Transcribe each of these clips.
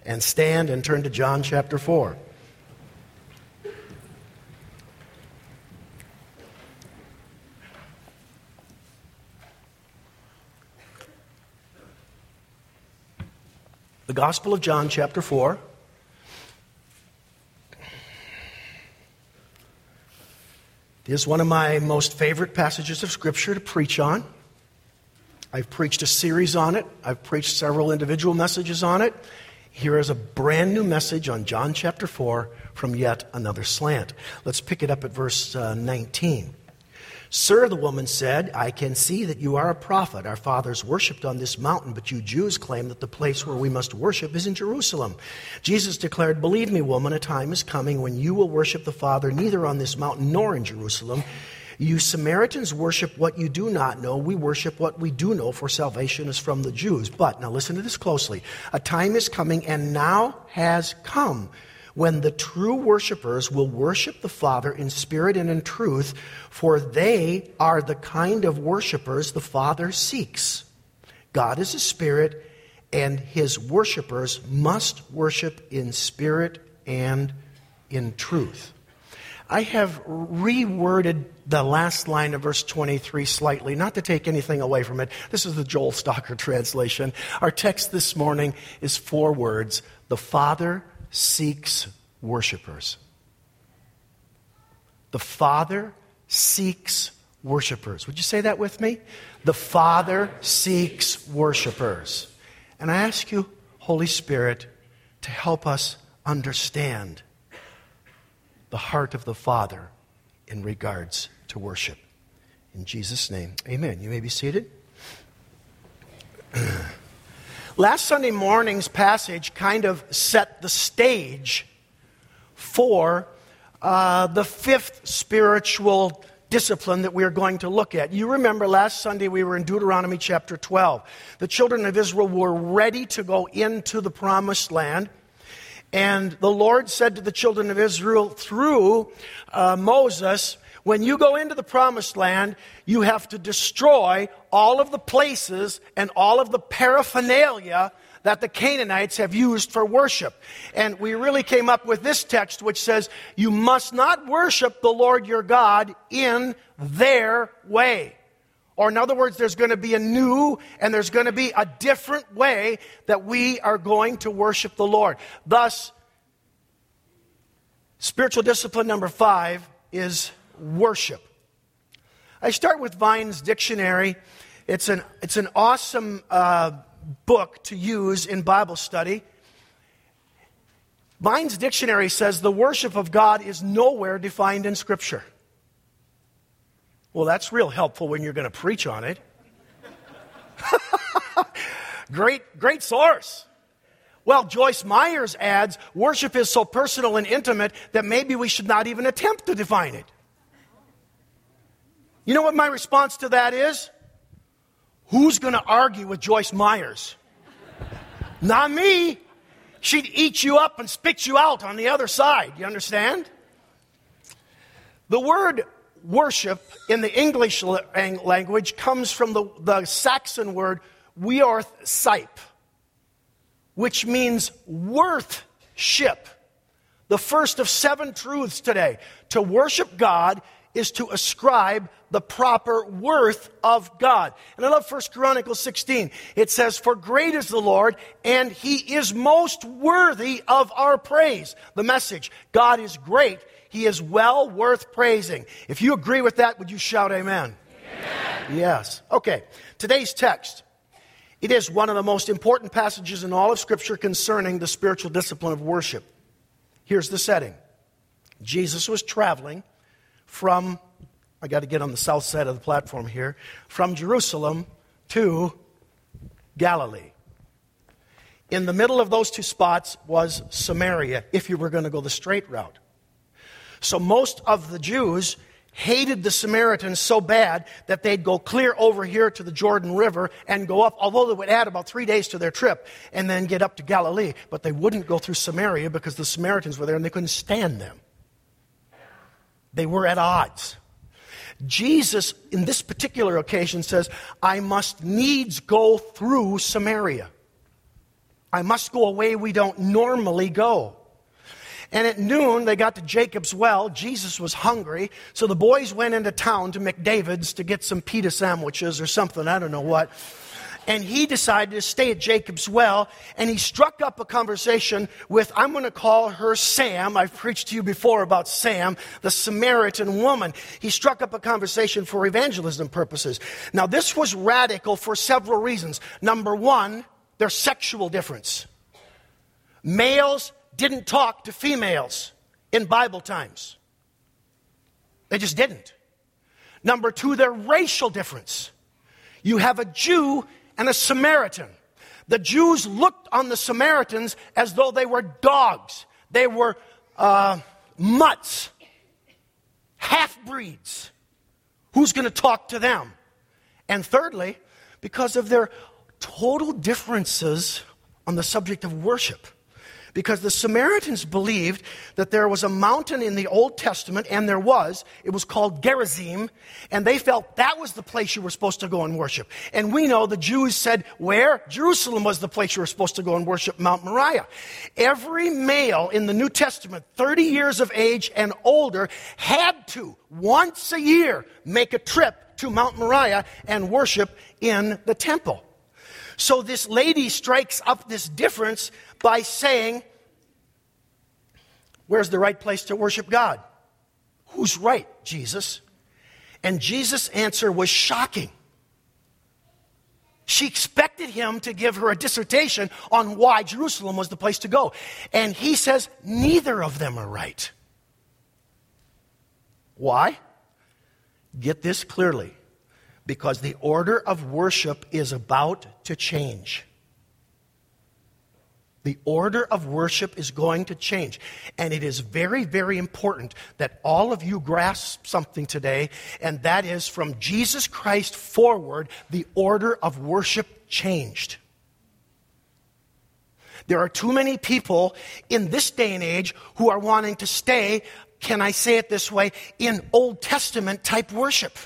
and stand and turn to John chapter 4. The Gospel of John chapter 4. It is one of my most favorite passages of Scripture to preach on. I've preached a series on it. I've preached several individual messages on it. Here is a brand new message on John chapter 4 from yet another slant. Let's pick it up at verse 19. Sir, the woman said, I can see that you are a prophet. Our fathers worshipped on this mountain, but you Jews claim that the place where we must worship is in Jerusalem. Jesus declared, believe me, woman, a time is coming when you will worship the Father neither on this mountain nor in Jerusalem. You Samaritans worship what you do not know. We worship what we do know, for salvation is from the Jews. But, now listen to this closely. A time is coming and now has come when the true worshipers will worship the Father in spirit and in truth, for they are the kind of worshipers the Father seeks. God is a spirit, and his worshipers must worship in spirit and in truth. I have reworded the last line of verse 23 slightly, not to take anything away from it. This is the Joel Stocker translation. Our text this morning is 4 words. The Father seeks worshipers. The Father seeks worshipers. Would you say that with me? The Father seeks worshipers. And I ask you, Holy Spirit, to help us understand the heart of the Father in regards to worship. In Jesus' name, amen. You may be seated. Last Sunday morning's passage kind of set the stage for the 5th spiritual discipline that we are going to look at. You remember last Sunday we were in Deuteronomy chapter 12. The children of Israel were ready to go into the promised land. And the Lord said to the children of Israel through Moses, when you go into the promised land, you have to destroy all of the places and all of the paraphernalia that the Canaanites have used for worship. And we really came up with this text which says, you must not worship the Lord your God in their way. Or in other words, there's going to be a new and there's going to be a different way that we are going to worship the Lord. Thus, spiritual discipline number 5 is worship. I start with Vine's Dictionary. It's an awesome book to use in Bible study. Vine's Dictionary says the worship of God is nowhere defined in Scripture. Well, that's real helpful when you're going to preach on it. Great source. Well, Joyce Myers adds, worship is so personal and intimate that maybe we should not even attempt to define it. You know what my response to that is? Who's going to argue with Joyce Myers? Not me. She'd eat you up and spit you out on the other side. You understand? The word worship in the English language comes from the Saxon word "worthship," which means worth-ship. The first of 7 truths today. To worship God is to ascribe the proper worth of God. And I love 1 Chronicles 16. It says, for great is the Lord, and he is most worthy of our praise. The message, God is great. He is well worth praising. If you agree with that, would you shout amen? Amen. Yes. Okay. Today's text. It is one of the most important passages in all of Scripture concerning the spiritual discipline of worship. Here's the setting. Jesus was traveling from, I got to get on the south side of the platform here, from Jerusalem to Galilee. In the middle of those 2 spots was Samaria, if you were going to go the straight route. So most of the Jews hated the Samaritans so bad that they'd go clear over here to the Jordan River and go up, although they would add about 3 days to their trip, and then get up to Galilee. But they wouldn't go through Samaria because the Samaritans were there and they couldn't stand them. They were at odds. Jesus, in this particular occasion, says, I must needs go through Samaria. I must go away we don't normally go. And at noon, they got to Jacob's well. Jesus was hungry, so the boys went into town to McDavid's to get some pita sandwiches or something, I don't know what. And he decided to stay at Jacob's well, and he struck up a conversation with, I'm going to call her Sam. I've preached to you before about Sam, the Samaritan woman. He struck up a conversation for evangelism purposes. Now, this was radical for several reasons. Number one, their sexual difference. Males didn't talk to females in Bible times. They just didn't. Number two, their racial difference. You have a Jew and a Samaritan. The Jews looked on the Samaritans as though they were dogs. They were mutts, half-breeds. Who's going to talk to them? And thirdly, because of their total differences on the subject of worship. Because the Samaritans believed that there was a mountain in the Old Testament, and there was. It was called Gerizim, and they felt that was the place you were supposed to go and worship. And we know the Jews said, where? Jerusalem was the place you were supposed to go and worship Mount Moriah. Every male in the New Testament, 30 years of age and older, had to, once a year, make a trip to Mount Moriah and worship in the temple. So this lady strikes up this difference by saying, where's the right place to worship God? Who's right, Jesus? And Jesus' answer was shocking. She expected him to give her a dissertation on why Jerusalem was the place to go. And he says, neither of them are right. Why? Get this clearly. Because the order of worship is about to change. The order of worship is going to change. And it is very, very important that all of you grasp something today, and that is from Jesus Christ forward, the order of worship changed. There are too many people in this day and age who are wanting to stay, can I say it this way, in Old Testament type worship.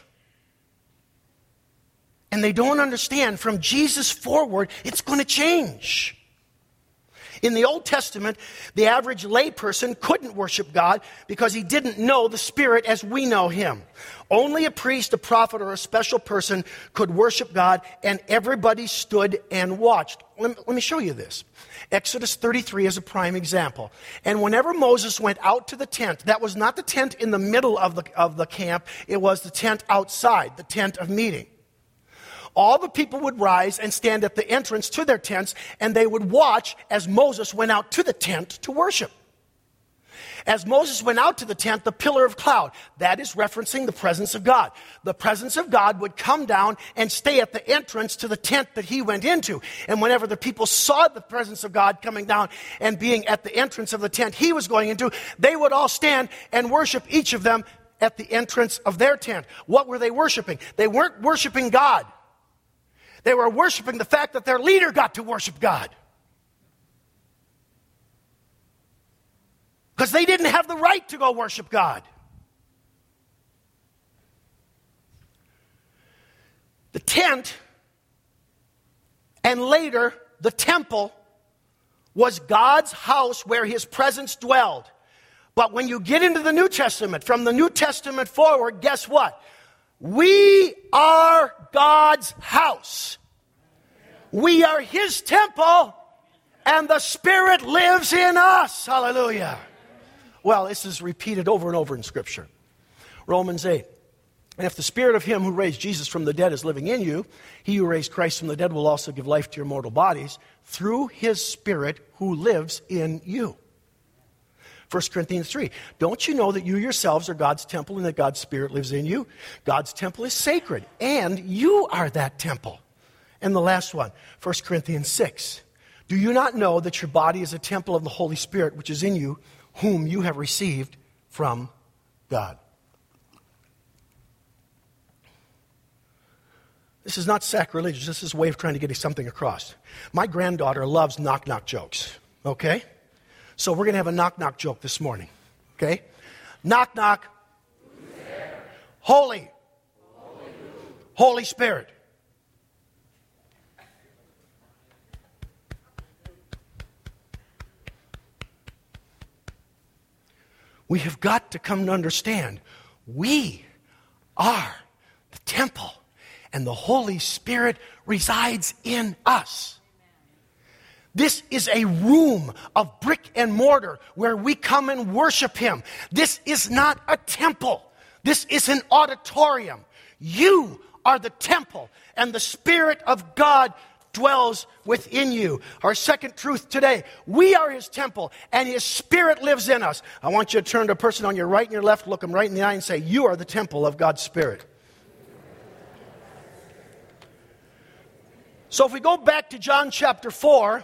And they don't understand from Jesus forward, it's going to change. In the Old Testament, the average layperson couldn't worship God because he didn't know the Spirit as we know him. Only a priest, a prophet, or a special person could worship God, and everybody stood and watched. Let me show you this. Exodus 33 is a prime example. And whenever Moses went out to the tent, that was not the tent in the middle of the camp, it was the tent outside, the tent of meeting. All the people would rise and stand at the entrance to their tents, and they would watch as Moses went out to the tent to worship. As Moses went out to the tent, the pillar of cloud, that is referencing the presence of God. The presence of God would come down and stay at the entrance to the tent that he went into. And whenever the people saw the presence of God coming down and being at the entrance of the tent he was going into, they would all stand and worship, each of them at the entrance of their tent. What were they worshiping? They weren't worshiping God. They were worshiping the fact that their leader got to worship God. Because they didn't have the right to go worship God. The tent, and later the temple, was God's house where his presence dwelled. But when you get into the New Testament, from the New Testament forward, guess what? We are God's house. We are his temple, and the Spirit lives in us. Hallelujah. Well, this is repeated over and over in Scripture. Romans 8. And if the Spirit of him who raised Jesus from the dead is living in you, he who raised Christ from the dead will also give life to your mortal bodies through his Spirit who lives in you. 1 Corinthians 3. Don't you know that you yourselves are God's temple and that God's Spirit lives in you? God's temple is sacred, and you are that temple. And the last one, 1 Corinthians 6. Do you not know that your body is a temple of the Holy Spirit which is in you, whom you have received from God? This is not sacrilegious. This is a way of trying to get something across. My granddaughter loves knock-knock jokes, okay? So we're going to have a knock-knock joke this morning, okay? Knock-knock. Holy. Holy Spirit. We have got to come to understand we are the temple, and the Holy Spirit resides in us. This is a room of brick and mortar where we come and worship Him. This is not a temple. This is an auditorium. You are the temple, and the Spirit of God dwells within you. Our second truth today, we are His temple, and His Spirit lives in us. I want you to turn to a person on your right and your left, look them right in the eye and say, you are the temple of God's Spirit. So if we go back to John chapter 4,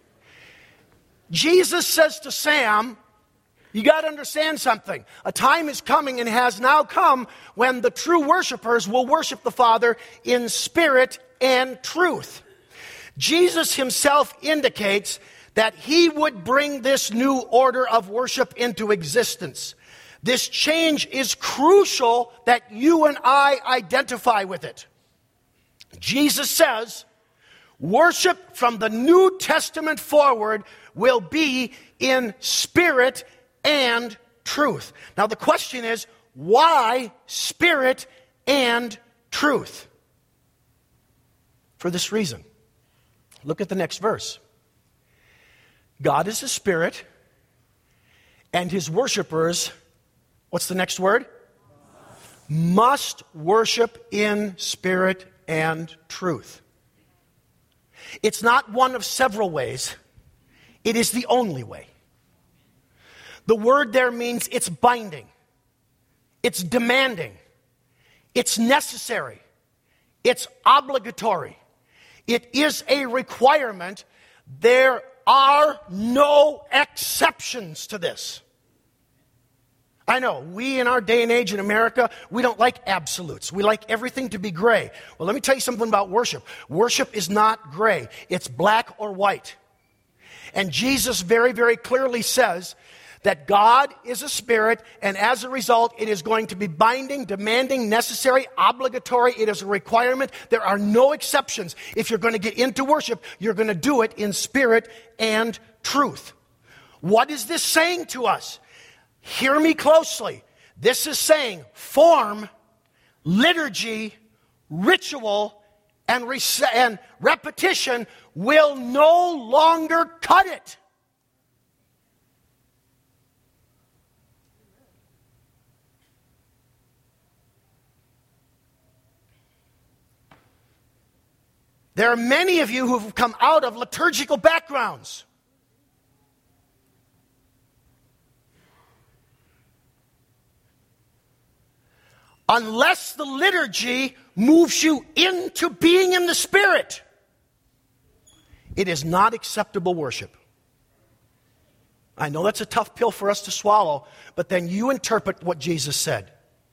Jesus says to Sam, you got to understand something. A time is coming and has now come when the true worshipers will worship the Father in spirit and truth. Jesus Himself indicates that He would bring this new order of worship into existence. This change is crucial that you and I identify with it. Jesus says, worship from the New Testament forward will be in spirit and truth. Now the question is, why spirit and truth? For this reason. Look at the next verse. God is a spirit, and His worshipers, what's the next word? Must worship in spirit and truth. It's not one of several ways. It is the only way. The word there means it's binding. It's demanding. It's necessary. It's obligatory. It is a requirement. There are no exceptions to this. I know, we in our day and age in America, we don't like absolutes. We like everything to be gray. Well, let me tell you something about worship. Worship is not gray. It's black or white. And Jesus very, very clearly says that God is a spirit, and as a result, it is going to be binding, demanding, necessary, obligatory. It is a requirement. There are no exceptions. If you're going to get into worship, you're going to do it in spirit and truth. What is this saying to us? Hear me closely. This is saying form, liturgy, ritual, and repetition will no longer cut it. There are many of you who have come out of liturgical backgrounds. Unless the liturgy moves you into being in the Spirit, it is not acceptable worship. I know that's a tough pill for us to swallow, but then you interpret what Jesus said.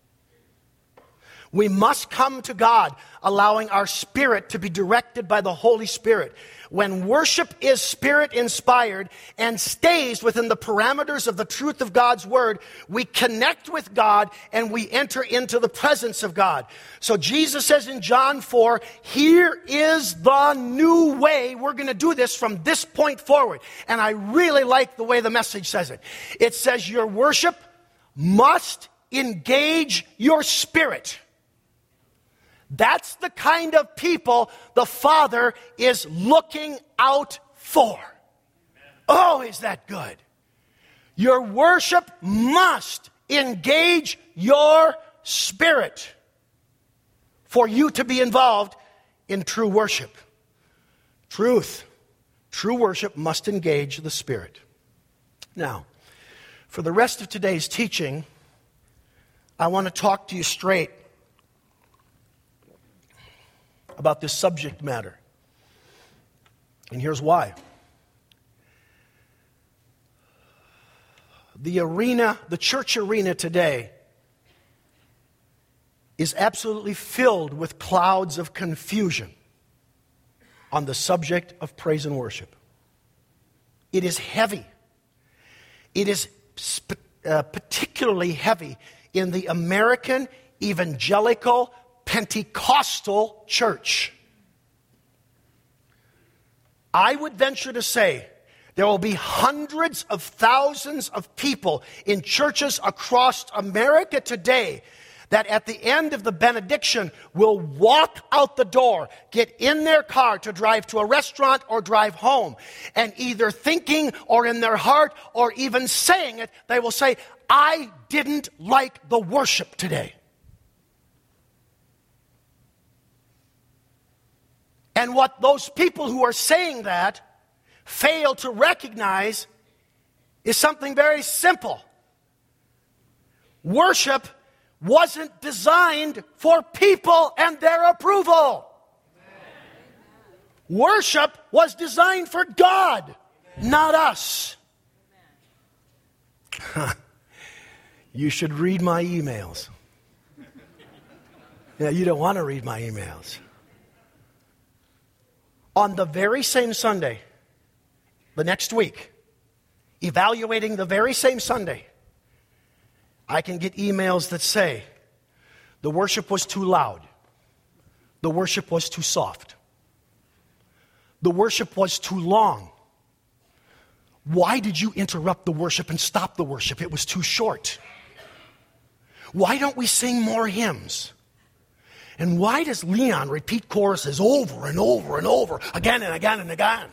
We must come to God, allowing our spirit to be directed by the Holy Spirit. When worship is Spirit-inspired and stays within the parameters of the truth of God's Word, we connect with God and we enter into the presence of God. So Jesus says in John 4, here is the new way we're going to do this from this point forward. And I really like the way the Message says it. It says your worship must engage your spirit. That's the kind of people the Father is looking out for. Oh, is that good? Your worship must engage your spirit for you to be involved in true worship. True worship must engage the Spirit. Now, for the rest of today's teaching, I want to talk to you straight about this subject matter. And here's why. The church arena today is absolutely filled with clouds of confusion on the subject of praise and worship. It is heavy. It is particularly heavy in the American evangelical Pentecostal church. I would venture to say There will be hundreds of thousands of people in churches across America today that at the end of the benediction will walk out the door, get in their car to drive to a restaurant or drive home, and either thinking or in their heart or even saying it, they will say, I didn't like the worship today. And what those people who are saying that fail to recognize is something very simple. Worship wasn't designed for people and their approval. Amen. Worship was designed for God, not us. You should read my emails. Yeah, you don't want to read my emails. On the very same Sunday, the next week, evaluating the very same Sunday, I can get emails that say, the worship was too loud. The worship was too soft. The worship was too long. Why did you interrupt the worship and stop the worship? It was too short. Why don't we sing more hymns? And why does Leon repeat choruses over and over and over, again and again and again?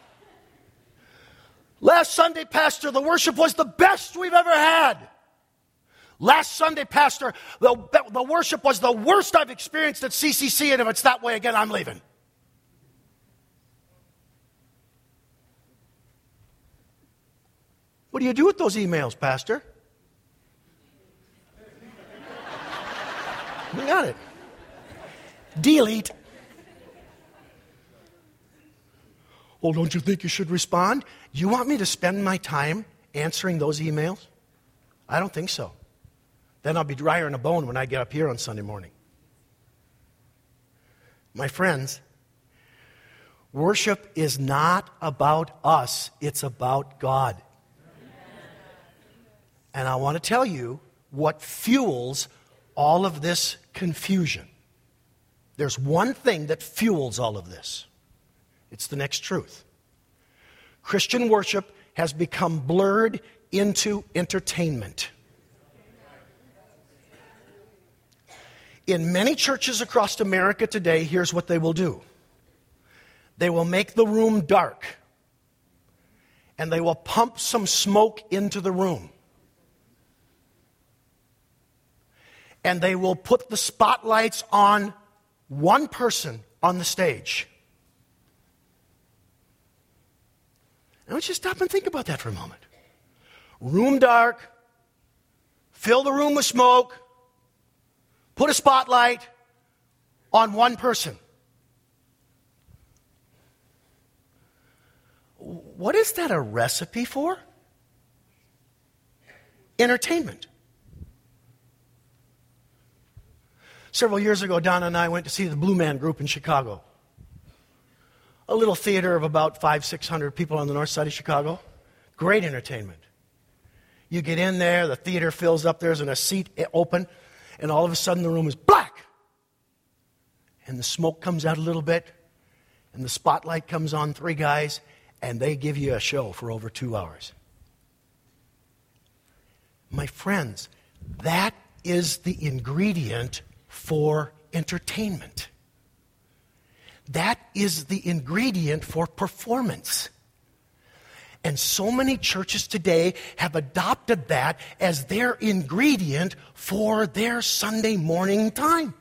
Last Sunday, Pastor, the worship was the best we've ever had. Last Sunday, Pastor, the worship was the worst I've experienced at CCC, and if it's that way again, I'm leaving. What do you do with those emails, Pastor? We got it. Delete. Well, don't you think you should respond? You want me to spend my time answering those emails? I don't think so. Then I'll be drier than a bone when I get up here on Sunday morning. My friends, worship is not about us, it's about God. And I want to tell you what fuels all of this confusion. There's one thing that fuels all of this. It's the next truth. Christian worship has become blurred into entertainment. In many churches across America today, here's what they will do. They will make the room dark, and they will pump some smoke into the room. And they will put the spotlights on one person on the stage. Now let's just stop and think about that for a moment. Room dark, fill the room with smoke, put a spotlight on one person. What is that a recipe for? Entertainment. Several years ago, Donna and I went to see the Blue Man Group in Chicago. A little theater of about 500-600 people on the north side of Chicago. Great entertainment. You get in there, the theater fills up, there's a seat open, and all of a sudden the room is black. And the smoke comes out a little bit, and the spotlight comes on three guys, and they give you a show for over 2 hours. My friends, that is the ingredient for entertainment. That is the ingredient for performance. And so many churches today have adopted that as their ingredient for their Sunday morning time.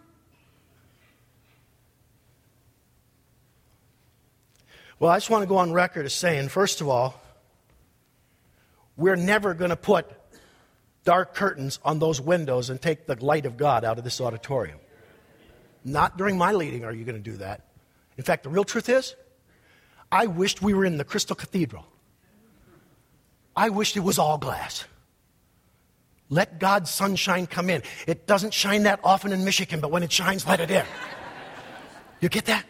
Well, I just want to go on record as saying, first of all, we're never going to put dark curtains on those windows and take the light of God out of this auditorium. Not during my leading are you going to do that. In fact, the real truth is, I wished we were in the Crystal Cathedral. I wished it was all glass. Let God's sunshine come in. It doesn't shine that often in Michigan, but when it shines, let it in. You get that?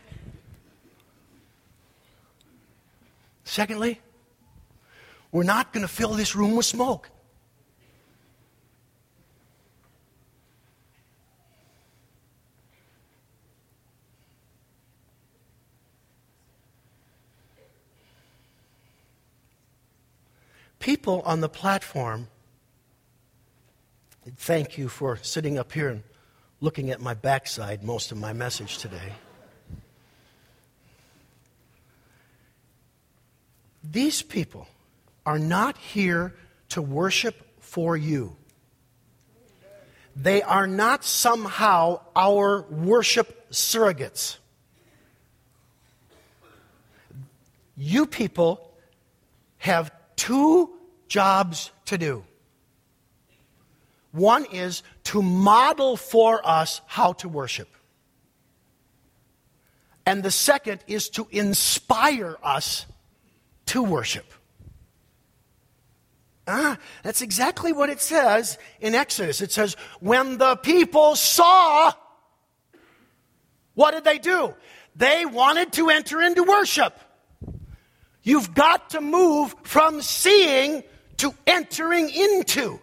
Secondly, we're not going to fill this room with smoke. people on the platform, thank you for sitting up here and looking at my backside most of my message today. These people are not here to worship for you. They are not somehow our worship surrogates. You people have two jobs to do. One is to model for us how to worship. And the second is to inspire us to worship. That's exactly what it says in Exodus. It says, when the people saw, what did they do? They wanted to enter into worship. You've got to move from seeing to entering into.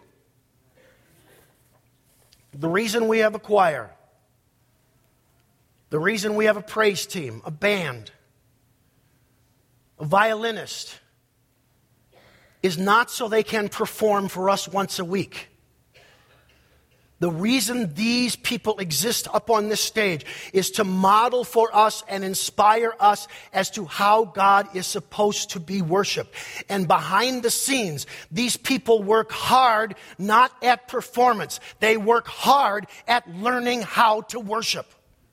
The reason we have a choir, the reason we have a praise team, a band, a violinist, is not so they can perform for us once a week. The reason these people exist up on this stage is to model for us and inspire us as to how God is supposed to be worshiped. And behind the scenes, these people work hard not at performance. They work hard at learning how to worship.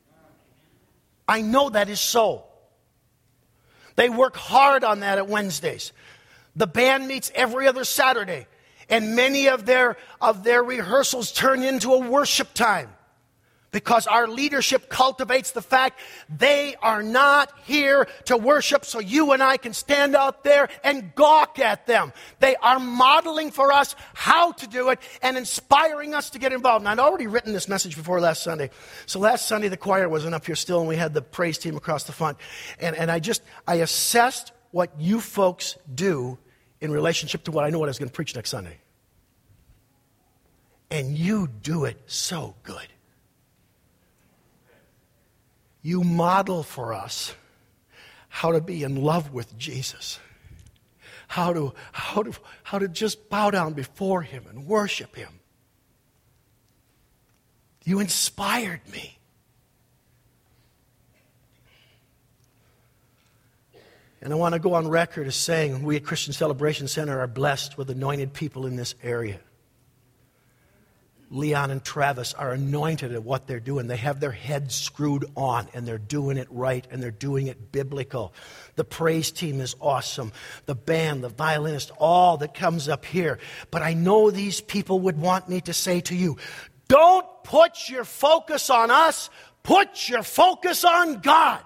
I know that is so. They work hard on that at Wednesdays. The band meets every other Saturday. And many of their rehearsals turn into a worship time. Because our leadership cultivates the fact they are not here to worship so you and I can stand out there and gawk at them. They are modeling for us how to do it and inspiring us to get involved. And I'd already written this message before last Sunday. So last Sunday the choir wasn't up here still and we had the praise team across the front. And I assessed what you folks do in relationship to what I know what I was going to preach next Sunday. And you do it so good. You model for us how to be in love with Jesus. How to just bow down before Him and worship Him. You inspired me. And I want to go on record as saying we at Christian Celebration Center are blessed with anointed people in this area. Leon and Travis are anointed at what they're doing. They have their heads screwed on, and they're doing it right, and they're doing it biblical. The praise team is awesome. The band, the violinist, all that comes up here. But I know these people would want me to say to you, don't put your focus on us. Put your focus on God.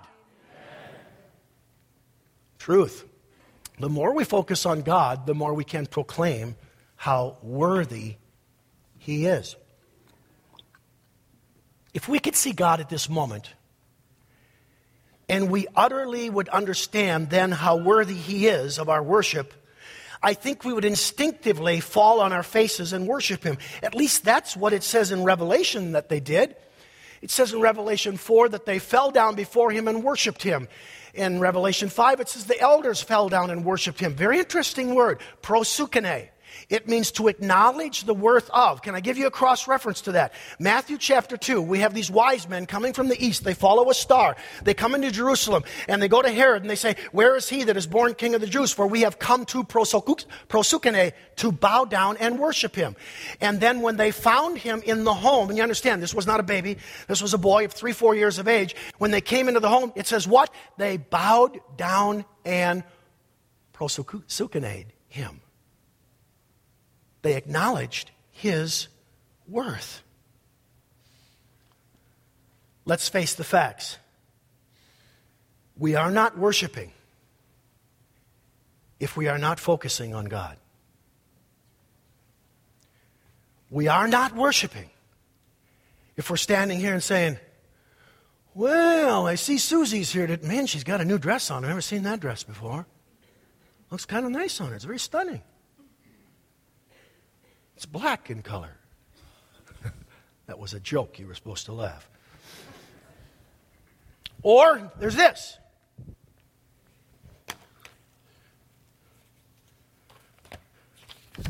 Truth. The more we focus on God, the more we can proclaim how worthy He is. If we could see God at this moment, and we utterly would understand then how worthy He is of our worship, I think we would instinctively fall on our faces and worship Him. At least that's what it says in Revelation that they did. It says in Revelation 4 that they fell down before Him and worshiped Him. In Revelation 5, it says the elders fell down and worshiped Him. Very interesting word, prosukene. It means to acknowledge the worth of. Can I give you a cross-reference to that? Matthew chapter 2, we have these wise men coming from the east. They follow a star. They come into Jerusalem, and they go to Herod, and they say, where is He that is born King of the Jews? For we have come to prosukene, to bow down and worship Him. And then when they found Him in the home, and you understand, this was not a baby. This was a boy of 3-4 years of age. When they came into the home, it says what? They bowed down and prosukened Him. They acknowledged His worth. Let's face the facts. We are not worshiping if we are not focusing on God. We are not worshiping if we're standing here and saying, well, I see Susie's here. Man, she's got a new dress on. I've never seen that dress before. Looks kind of nice on her. It's very stunning. It's black in color. That was a joke. You were supposed to laugh. Or there's this.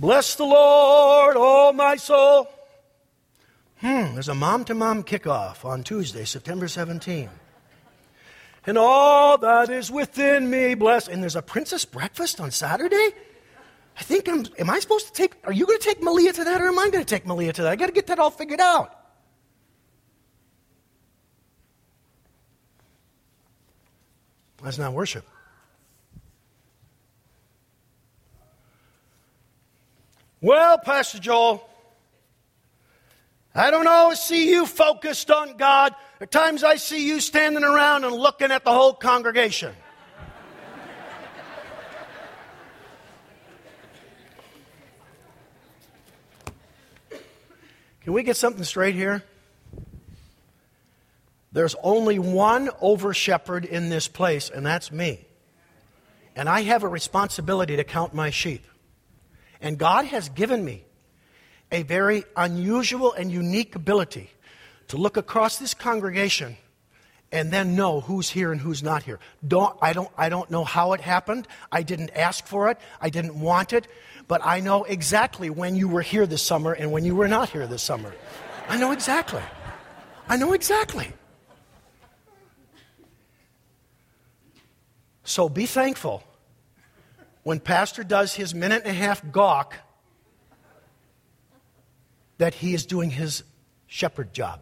Bless the Lord, oh my soul. There's a mom-to-mom kickoff on Tuesday, September 17th. And all that is within me, bless. And there's a princess breakfast on Saturday? Am I supposed to take, are you going to take Malia to that, or am I going to take Malia to that? I got to get that all figured out. That's not worship. Well, Pastor Joel, I don't always see you focused on God. At times I see you standing around and looking at the whole congregation. Can we get something straight here? There's only one over-shepherd in this place, and that's me. And I have a responsibility to count my sheep. And God has given me a very unusual and unique ability to look across this congregation and then know who's here and who's not here. I don't know how it happened. I didn't ask for it. I didn't want it. But I know exactly when you were here this summer and when you were not here this summer. I know exactly. I know exactly. So be thankful when Pastor does his minute-and-a-half gawk that he is doing his shepherd job.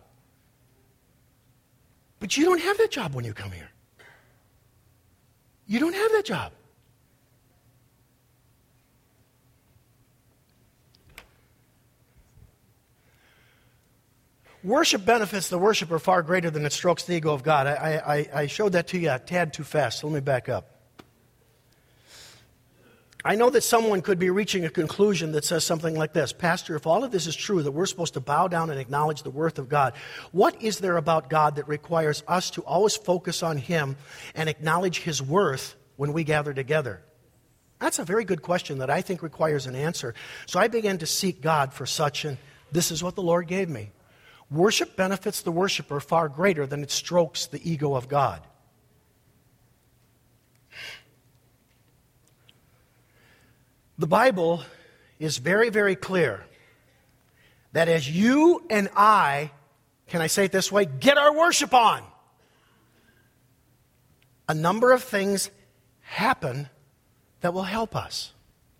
But you don't have that job when you come here. You don't have that job. Worship benefits the worshiper far greater than it strokes the ego of God. I showed that to you a tad too fast, so let me back up. I know that someone could be reaching a conclusion that says something like this: Pastor, if all of this is true, that we're supposed to bow down and acknowledge the worth of God, what is there about God that requires us to always focus on Him and acknowledge His worth when we gather together? That's a very good question that I think requires an answer. So I began to seek God for such, and this is what the Lord gave me. Worship benefits the worshiper far greater than it strokes the ego of God. The Bible is very, very clear that as you and I, can I say it this way, get our worship on, a number of things happen that will help us.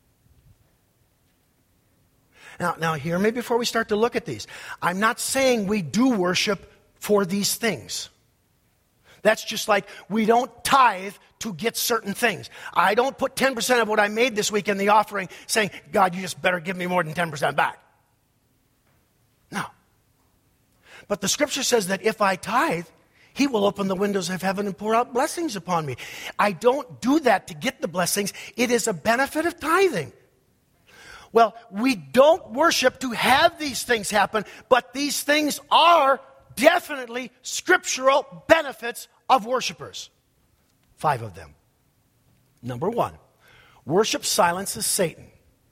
Now, hear me before we start to look at these. I'm not saying we do worship for these things. That's just like we don't tithe to get certain things. I don't put 10% of what I made this week in the offering saying, God, you just better give me more than 10% back. No. But the Scripture says that if I tithe, He will open the windows of heaven and pour out blessings upon me. I don't do that to get the blessings. It is a benefit of tithing. Well, we don't worship to have these things happen, but these things are definitely scriptural benefits of worshipers. 5 of them. Number 1, worship silences Satan.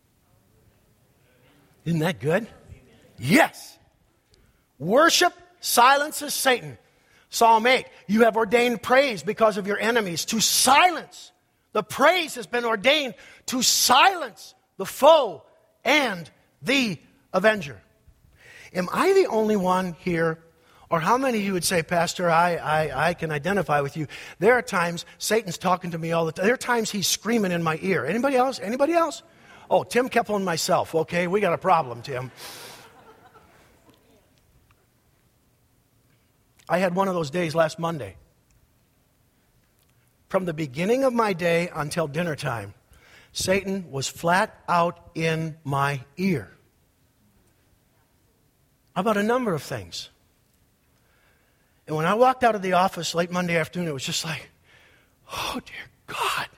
Isn't that good? Yes. Worship silences Satan. Psalm 8, you have ordained praise because of your enemies to silence. The praise has been ordained to silence the foe and the avenger. Am I the only one here? Or how many of you would say, Pastor, I can identify with you. There are times Satan's talking to me all the time. There are times he's screaming in my ear. Anybody else? Anybody else? Oh, Tim Keppel and myself. Okay, we got a problem, Tim. I had one of those days last Monday. From the beginning of my day until dinner time, Satan was flat out in my ear about a number of things. And when I walked out of the office late Monday afternoon, it was just like, oh, dear God.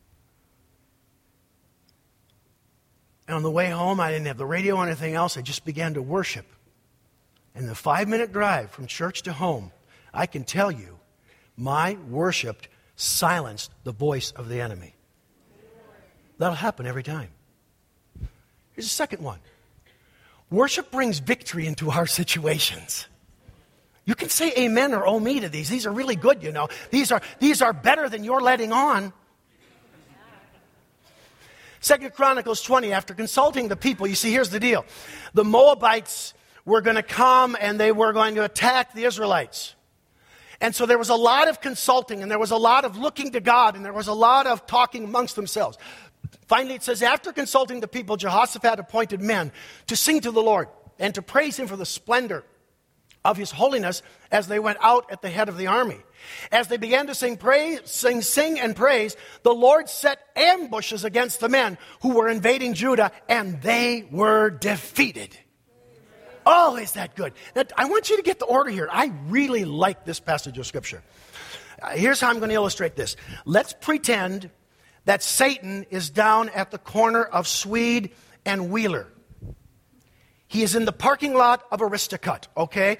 And on the way home, I didn't have the radio or anything else. I just began to worship. And the 5-minute drive from church to home, I can tell you, my worship silenced the voice of the enemy. That'll happen every time. Here's the second one. Worship brings victory into our situations. You can say amen or oh me to these. These are really good, you know. These are better than you're letting on. 2 Chronicles 20, after consulting the people, you see, here's the deal. The Moabites were going to come and they were going to attack the Israelites. And so there was a lot of consulting and there was a lot of looking to God and there was a lot of talking amongst themselves. Finally, it says, after consulting the people, Jehoshaphat appointed men to sing to the Lord and to praise him for the splendor of his holiness as they went out at the head of the army. As they began to sing and praise, the Lord set ambushes against the men who were invading Judah, and they were defeated. Oh, is that good? Now, I want you to get the order here. I really like this passage of Scripture. Here's how I'm going to illustrate this. Let's pretend that Satan is down at the corner of Swede and Wheeler. He is in the parking lot of Aristocrat, okay?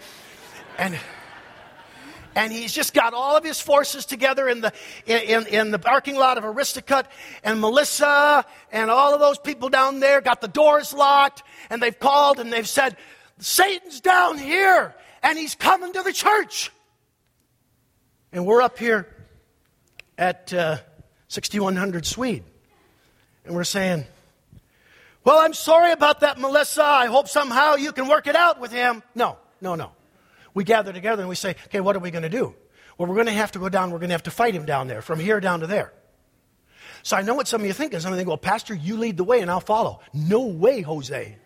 And he's just got all of his forces together in the parking lot of Aristocrat, and Melissa and all of those people down there got the doors locked, and they've called and they've said, Satan's down here and he's coming to the church. And we're up here at 6100 Swede, and we're saying, well, I'm sorry about that, Melissa. I hope somehow you can work it out with him. No. We gather together and we say, okay, what are we going to do? Well, we're going to have to go down. We're going to have to fight him down there, from here down to there. So I know what some of you think. Some of you think, well, Pastor, you lead the way and I'll follow. No way, Jose.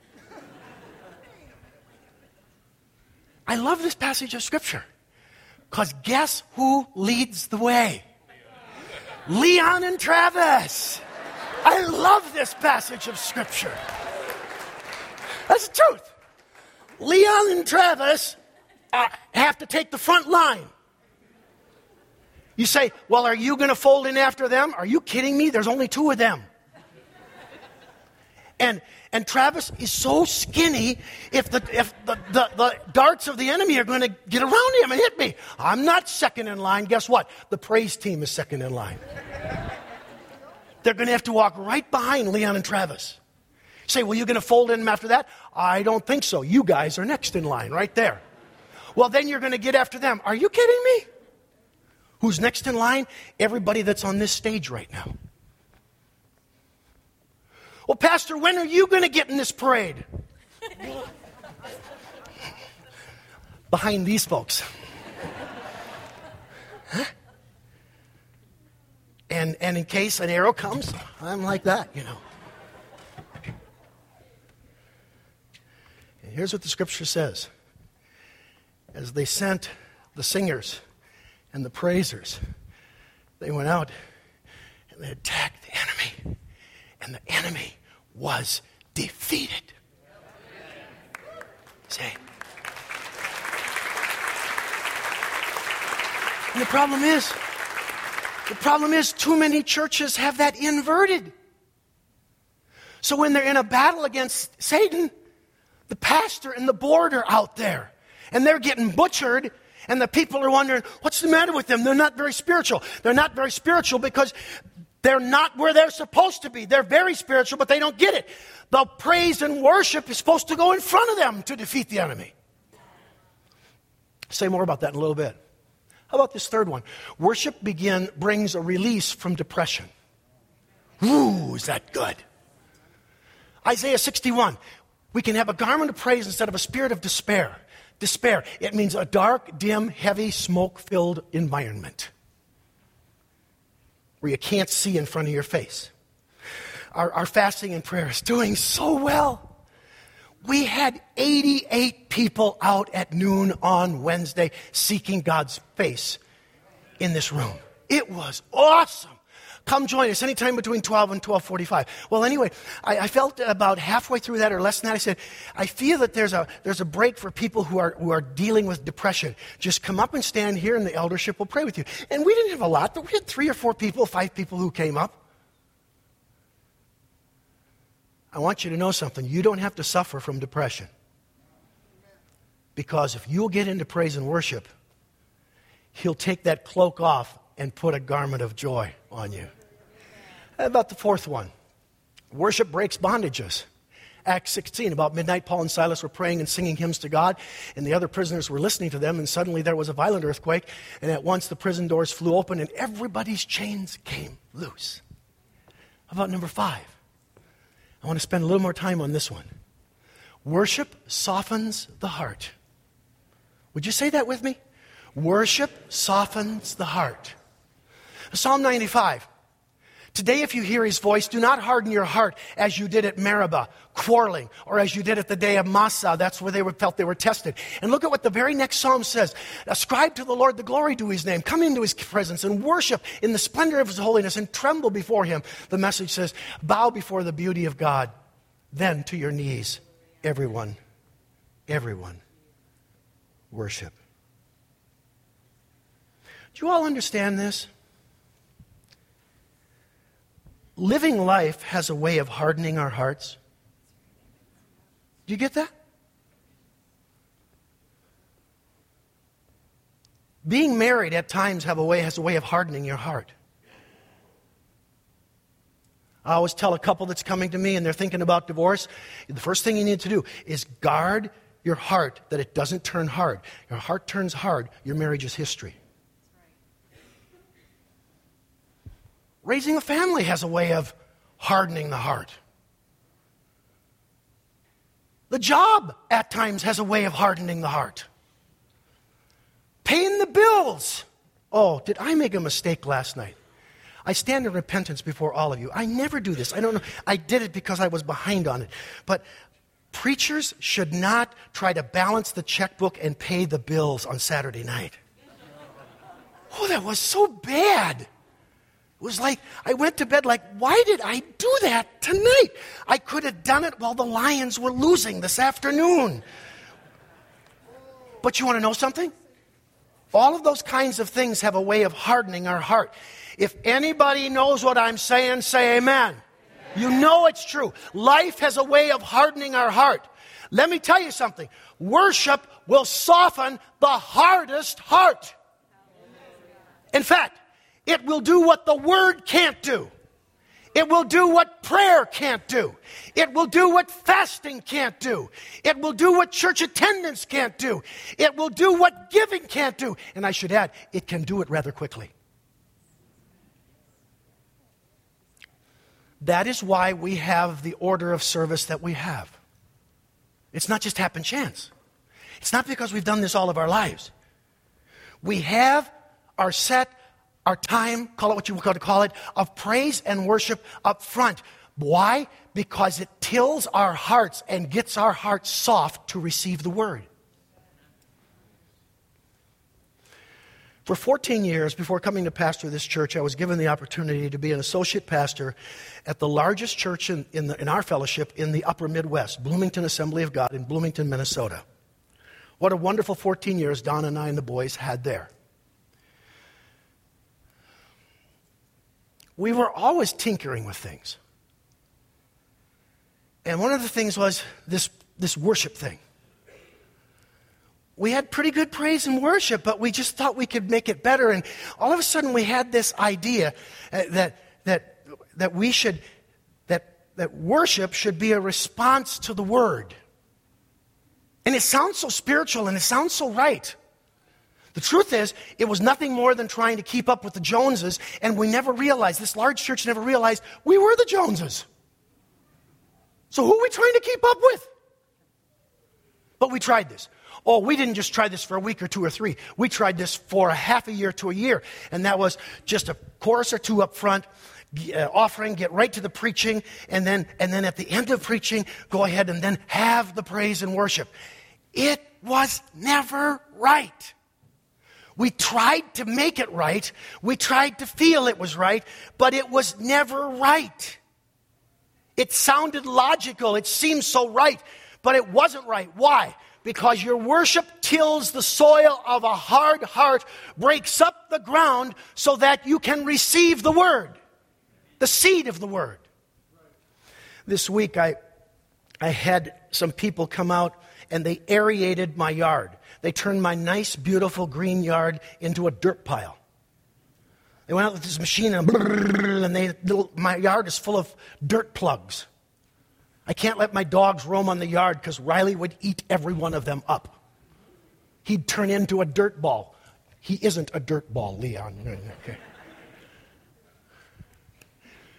I love this passage of Scripture because guess who leads the way? Leon and Travis. I love this passage of Scripture. That's the truth. Leon and Travis have to take the front line. You say, well, are you going to fold in after them? Are you kidding me? There's only two of them. And Travis is so skinny, if the darts of the enemy are going to get around him and hit me. I'm not second in line. Guess what? The praise team is second in line. They're going to have to walk right behind Leon and Travis. You say, well, you're going to fold in them after that? I don't think so. You guys are next in line right there. Well, then you're going to get after them. Are you kidding me? Who's next in line? Everybody that's on this stage right now. Well, Pastor, when are you going to get in this parade? Behind these folks. Huh? And in case an arrow comes, I'm like that, you know. And here's what the Scripture says. As they sent the singers and the praisers, they went out and they attacked the enemy. And the enemy was defeated. See? And the problem is too many churches have that inverted. So when they're in a battle against Satan, the pastor and the board are out there. And they're getting butchered, and the people are wondering, what's the matter with them? They're not very spiritual. They're not very spiritual because they're not where they're supposed to be. They're very spiritual, but they don't get it. The praise and worship is supposed to go in front of them to defeat the enemy. I'll say more about that in a little bit. How about this third one? Worship brings a release from depression. Ooh, is that good? Isaiah 61. We can have a garment of praise instead of a spirit of despair. Despair. It means a dark, dim, heavy, smoke-filled environment where you can't see in front of your face. Our fasting and prayer is doing so well. We had 88 people out at noon on Wednesday seeking God's face in this room. It was awesome. Come join us anytime between 12 and 12:45. Well, anyway, I felt about halfway through that or less than that, I said, I feel that there's a break for people who are dealing with depression. Just come up and stand here and the eldership will pray with you. And we didn't have a lot, but we had 3 or 4 people, 5 people who came up. I want you to know something. You don't have to suffer from depression. Because if you'll get into praise and worship, He'll take that cloak off and put a garment of joy on you. How about the fourth one? Worship breaks bondages. Acts 16, about midnight, Paul and Silas were praying and singing hymns to God, and the other prisoners were listening to them, and suddenly there was a violent earthquake, and at once the prison doors flew open, and everybody's chains came loose. How about number 5? I want to spend a little more time on this one. Worship softens the heart. Would you say that with me? Worship softens the heart. Psalm 95. Today, if you hear his voice, do not harden your heart as you did at Meribah, quarreling, or as you did at the day of Massah. That's where felt they were tested. And look at what the very next psalm says. Ascribe to the Lord the glory due his name. Come into his presence and worship in the splendor of his holiness and tremble before him. The message says, bow before the beauty of God. Then to your knees, everyone, worship. Do you all understand this? Living life has a way of hardening our hearts. Do you get that? Being married at times has a way of hardening your heart. I always tell a couple that's coming to me and they're thinking about divorce, the first thing you need to do is guard your heart that it doesn't turn hard. Your heart turns hard, your marriage is history. Raising a family has a way of hardening the heart. The job at times has a way of hardening the heart. Paying the bills. Oh, did I make a mistake last night? I stand in repentance before all of you. I never do this. I don't know. I did it because I was behind on it. But preachers should not try to balance the checkbook and pay the bills on Saturday night. Oh, that was so bad. It was like, I went to bed like, why did I do that tonight? I could have done it while the Lions were losing this afternoon. But you want to know something? All of those kinds of things have a way of hardening our heart. If anybody knows what I'm saying, say amen. You know it's true. Life has a way of hardening our heart. Let me tell you something. Worship will soften the hardest heart. In fact, it will do what the Word can't do. It will do what prayer can't do. It will do what fasting can't do. It will do what church attendance can't do. It will do what giving can't do. And I should add, it can do it rather quickly. That is why we have the order of service that we have. It's not just happen chance. It's not because we've done this all of our lives. We have our time, call it what you want to call it, of praise and worship up front. Why? Because it tills our hearts and gets our hearts soft to receive the Word. For 14 years before coming to pastor this church, I was given the opportunity to be an associate pastor at the largest church in our fellowship in the upper Midwest, Bloomington Assembly of God in Bloomington, Minnesota. What a wonderful 14 years Don and I and the boys had there. We were always tinkering with things. And one of the things was this worship thing. We had pretty good praise and worship, but we just thought we could make it better. And all of a sudden we had this idea that worship should be a response to the Word. And it sounds so spiritual and it sounds so right. The truth is, it was nothing more than trying to keep up with the Joneses, and we never realized, this large church never realized, we were the Joneses. So who are we trying to keep up with? But we tried this. Oh, we didn't just try this for a week or two or three. We tried this for a half a year to a year, and that was just a chorus or two up front, offering, get right to the preaching, and then at the end of preaching, go ahead and then have the praise and worship. It was never right. We tried to make it right. We tried to feel it was right, but it was never right. It sounded logical. It seemed so right, but it wasn't right. Why? Because your worship tills the soil of a hard heart, breaks up the ground so that you can receive the Word, the seed of the Word. This week I had some people come out and they aerated my yard. They turned my nice, beautiful green yard into a dirt pile. They went out with this machine and my yard is full of dirt plugs. I can't let my dogs roam on the yard because Riley would eat every one of them up. He'd turn into a dirt ball. He isn't a dirt ball, Leon. Okay.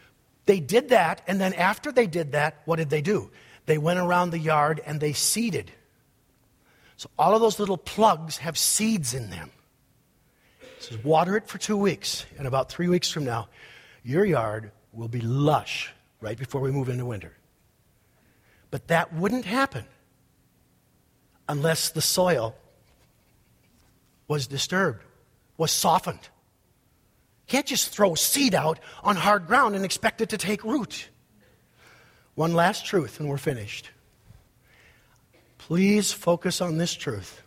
They did that, and then after they did that, what did they do? They went around the yard and they seeded. So all of those little plugs have seeds in them. It says, water it for 2 weeks, and about 3 weeks from now, your yard will be lush right before we move into winter. But that wouldn't happen unless the soil was disturbed, was softened. You can't just throw seed out on hard ground and expect it to take root. One last truth, and we're finished. Please focus on this truth.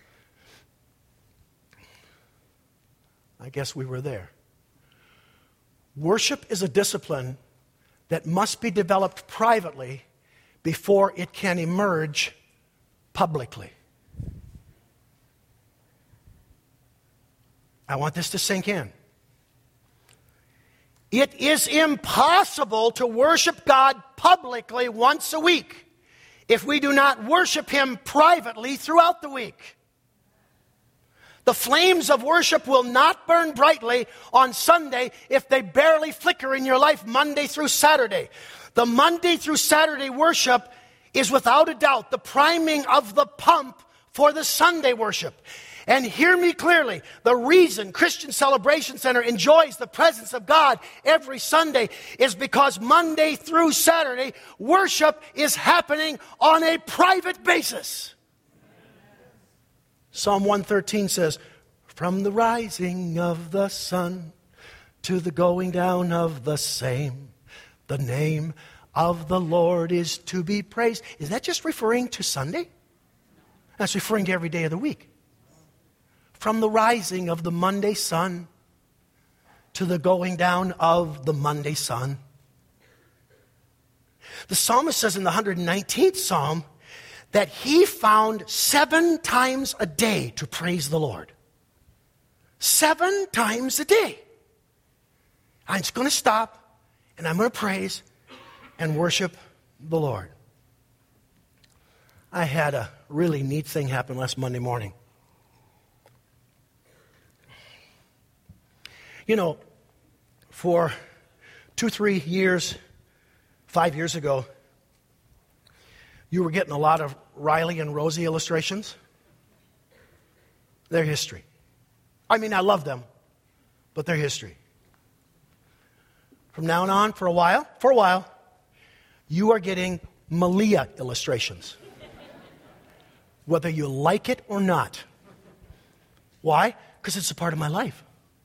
I guess we were there. Worship is a discipline that must be developed privately before it can emerge publicly. I want this to sink in. It is impossible to worship God publicly once a week if we do not worship Him privately throughout the week. The flames of worship will not burn brightly on Sunday if they barely flicker in your life Monday through Saturday. The Monday through Saturday worship is without a doubt the priming of the pump for the Sunday worship. And hear me clearly, the reason Christian Celebration Center enjoys the presence of God every Sunday is because Monday through Saturday, worship is happening on a private basis. Psalm 113 says, from the rising of the sun to the going down of the same, the name of the Lord is to be praised. Is that just referring to Sunday? That's referring to every day of the week. From the rising of the Monday sun to the going down of the Monday sun. The psalmist says in the 119th Psalm that he found 7 times a day to praise the Lord. 7 times a day. I'm just going to stop and I'm going to praise and worship the Lord. I had a really neat thing happen last Monday morning. You know, for 2-3 years, 5 years ago, you were getting a lot of Riley and Rosie illustrations. They're history. I mean, I love them, but they're history. From now on, for a while, you are getting Malia illustrations. Whether you like it or not. Why? Because it's a part of my life.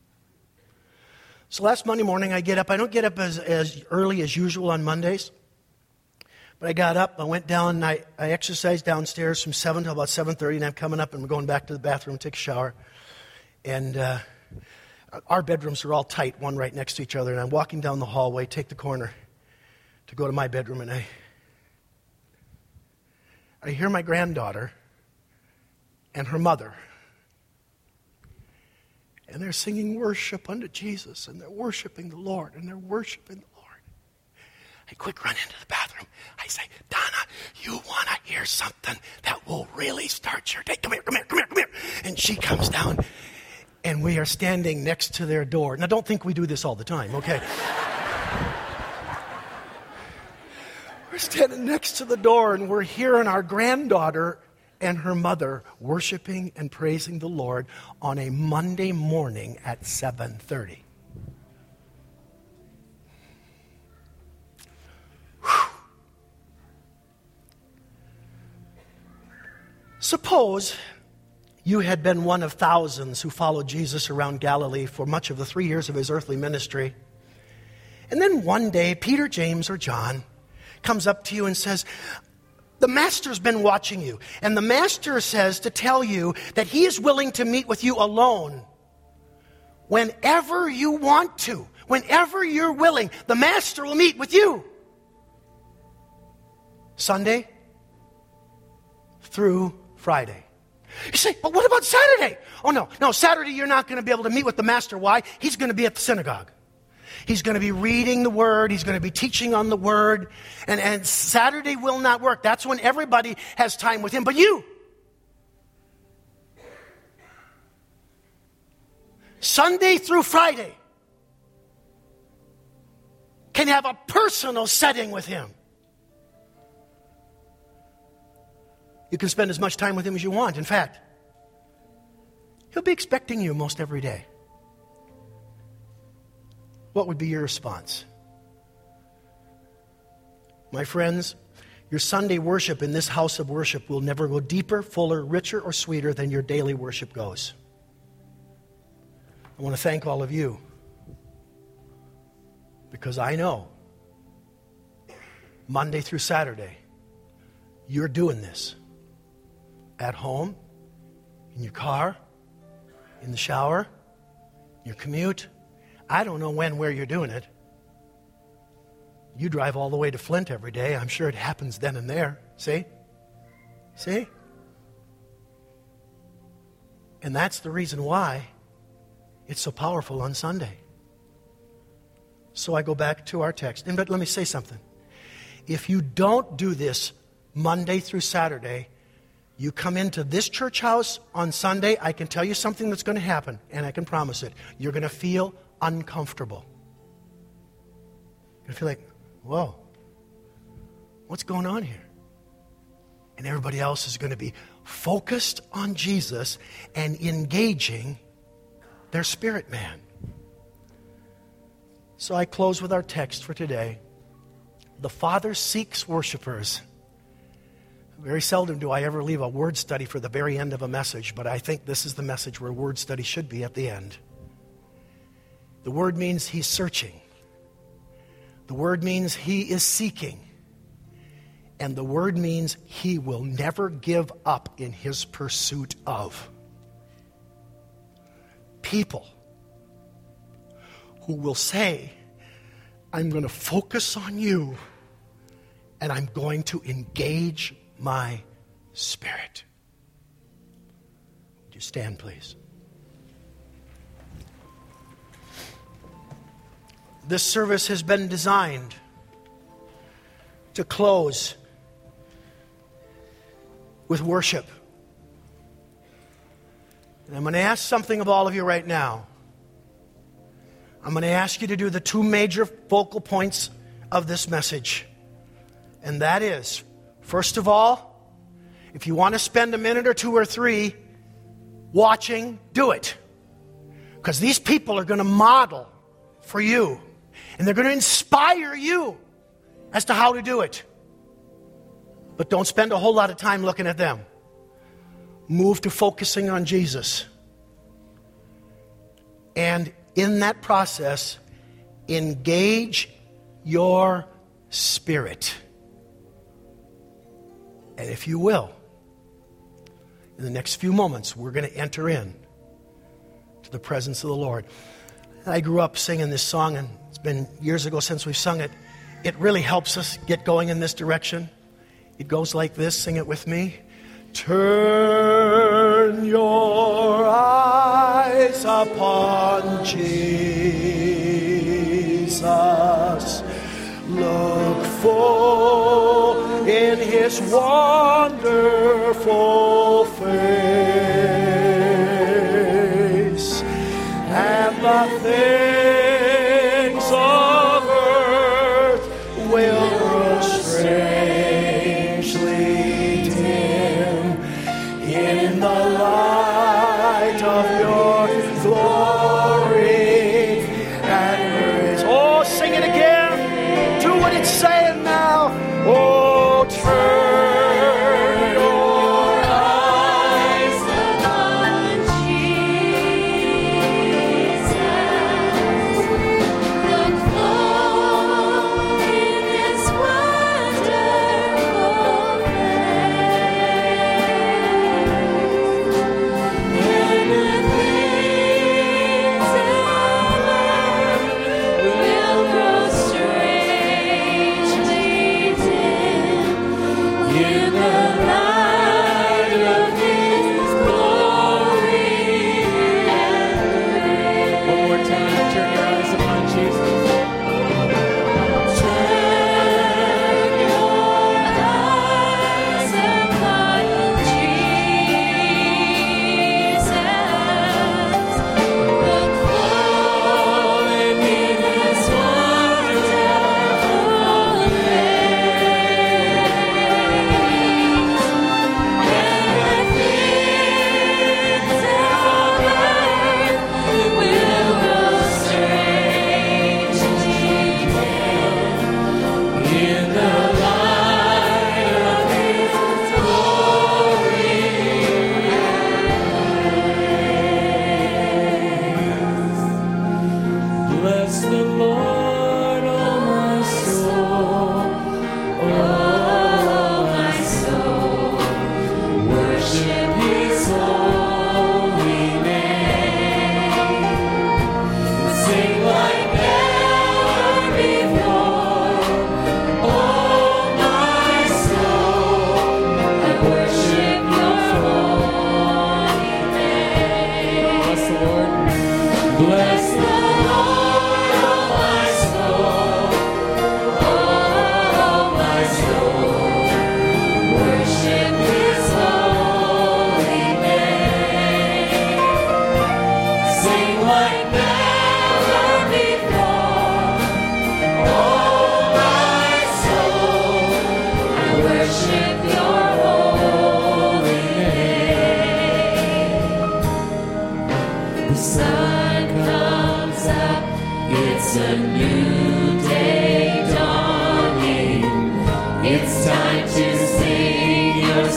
So last Monday morning, I get up. I don't get up as early as usual on Mondays. But I got up, I went down, and I exercised downstairs from 7 till about 7:30, and I'm coming up and we're going back to the bathroom to take a shower. And our bedrooms are all tight, one right next to each other, and I'm walking down the hallway, take the corner to go to my bedroom, and I hear my granddaughter and her mother. And they're singing worship unto Jesus, and they're worshiping the Lord, and they're worshiping the Lord. I quick run into the bathroom. I say, Donna, you want to hear something that will really start your day? Come here. And she comes down, and we are standing next to their door. Now, don't think we do this all the time, okay? We're standing next to the door, and we're hearing our granddaughter and her mother worshiping and praising the Lord on a Monday morning at 7:30. Suppose you had been one of thousands who followed Jesus around Galilee for much of the 3 years of his earthly ministry. And then one day, Peter, James, or John comes up to you and says, the Master's been watching you. And the Master says to tell you that he is willing to meet with you alone whenever you want to. Whenever you're willing, the Master will meet with you. Sunday through Friday. You say, but what about Saturday? Oh, no, Saturday you're not going to be able to meet with the Master. Why? He's going to be at the synagogue. He's going to be reading the Word. He's going to be teaching on the Word. And Saturday will not work. That's when everybody has time with him. But you. Sunday through Friday. can have a personal setting with Him. You can spend as much time with Him as you want. In fact, He'll be expecting you most every day. What would be your response? My friends, your Sunday worship in this house of worship will never go deeper, fuller, richer, or sweeter than your daily worship goes. I want to thank all of you, because I know Monday through Saturday, you're doing this at home, in your car, in the shower, your commute. I don't know when, where you're doing it. You drive all the way to Flint every day. I'm sure it happens then and there. See? See? And that's the reason why it's so powerful on Sunday. So I go back to our text. But let me say something. If you don't do this Monday through Saturday, you come into this church house on Sunday, I can tell you something that's going to happen, and I can promise it. You're going to feel uncomfortable. You're going to feel like, whoa, what's going on here? And everybody else is going to be focused on Jesus and engaging their spirit man. So I close with our text for today. The Father seeks worshipers. Very seldom do I ever leave a word study for the very end of a message, but I think this is the message where word study should be at the end. The word means He's searching. The word means He is seeking. And the word means He will never give up in His pursuit of people who will say, I'm going to focus on you and I'm going to engage my spirit. Would you stand, please? This service has been designed to close with worship. And I'm going to ask something of all of you right now. I'm going to ask you to do the two major focal points of this message. And that is, first of all, if you want to spend a minute or two or three watching, do it. Because these people are going to model for you. And they're going to inspire you as to how to do it. But don't spend a whole lot of time looking at them. Move to focusing on Jesus. And in that process, engage your spirit. And if you will, in the next few moments, we're going to enter in to the presence of the Lord. I grew up singing this song, and it's been years ago since we've sung it. It really helps us get going in this direction. It goes like this. Sing it with me. Turn your eyes upon Jesus. Look full in His wonderful face, and the things of earth will grow strangely dim in the light of your glory and grace. Oh, sing it again. Do what it's saying now. Oh, turn your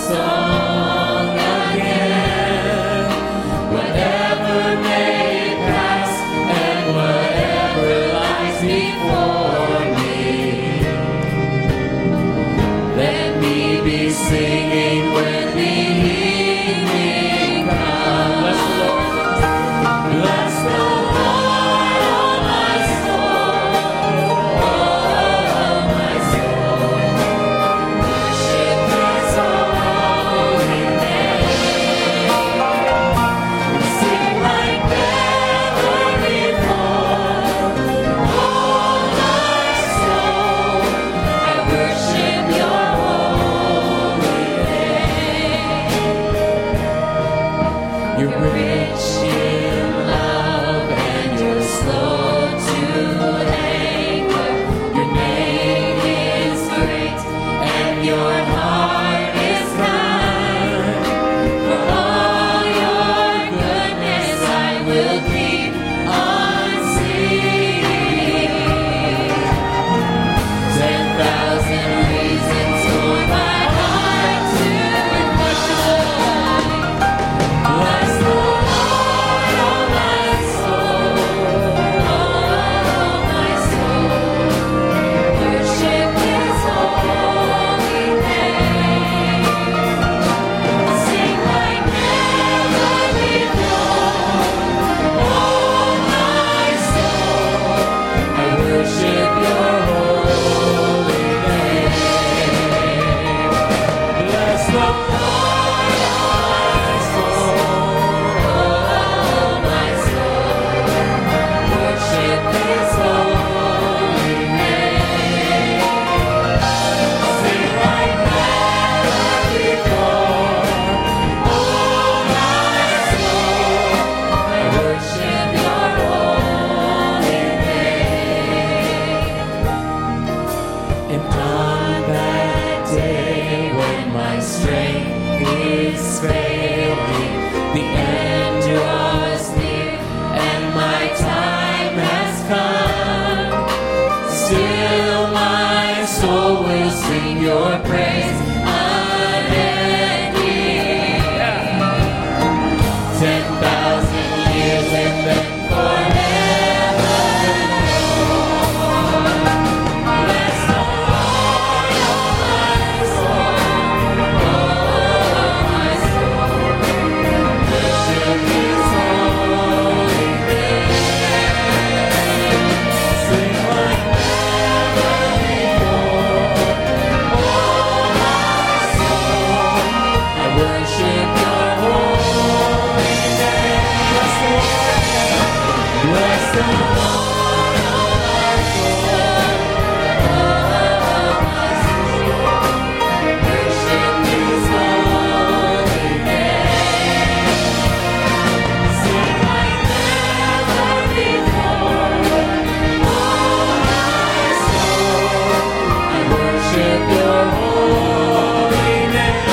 song again. Whatever may pass and whatever lies before me, let me be singing when the evening comes. Bless the Lord, oh my soul, oh my soul. Worship His holy name. Sing like never before. Oh my soul, I worship Your holy name. You're rich in love and You're slow to anger. Your name is great and Your heart is kind. For all Your goodness I will keep on singing. 10,000 reasons for my heart to worship. Bless the Lord, oh my soul, oh my soul. Worship His holy name. Sing like never before. Oh my soul, I worship Your holy name. Bless the Lord, oh my soul, oh my soul. Worship His holy name. Sing like never before. Oh my soul, I worship Your holy name. And on that day when my strength is failing, the end draws near and my time has come, still my soul will sing Your praise unending. 10,000 years and then forevermore. Bless the Lord, oh my soul, oh my soul. Worship His holy name. Sing like never before. Oh my soul, I worship Your holy name. Bless the Lord, oh my soul, oh my soul. Worship His holy name. Sing like never before. Oh my soul, I worship Your holy name.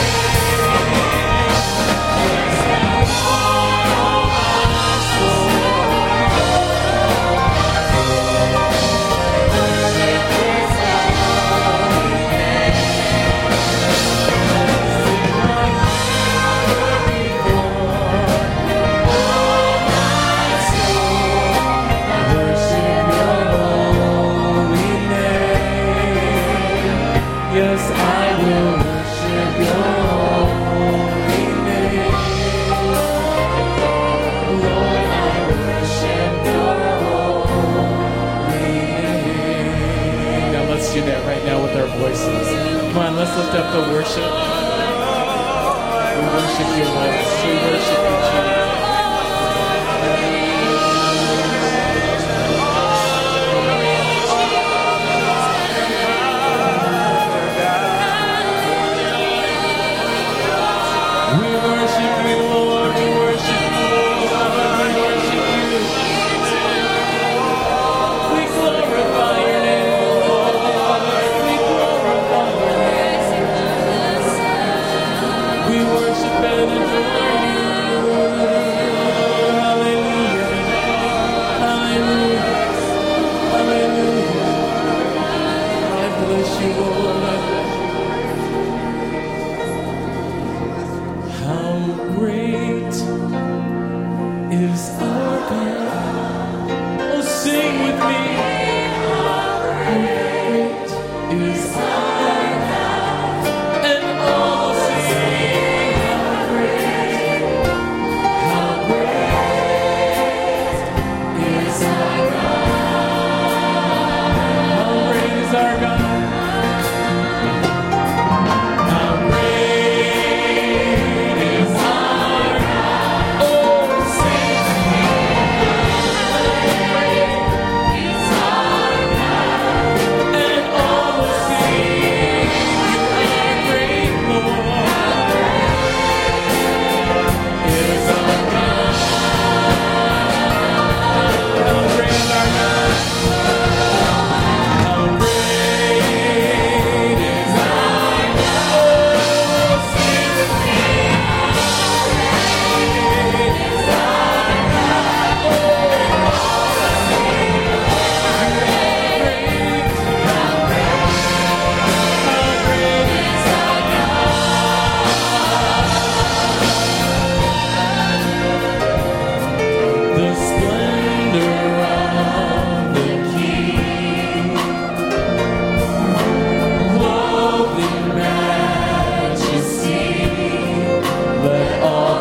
Bless the Lord, oh my soul, worship His holy name. Sing like never before. Oh my soul, I worship Your holy name. Yes, I will worship Your holy name. Lord, I worship Your holy name. Now let's do that right now with our voices. Come on, let's lift up the worship. We worship You, Lord. We worship You, Jesus. We worship You, Lord. We worship You, Lord. We worship You. We glorify Your name, Lord. We glorify Your name. We worship and adore You.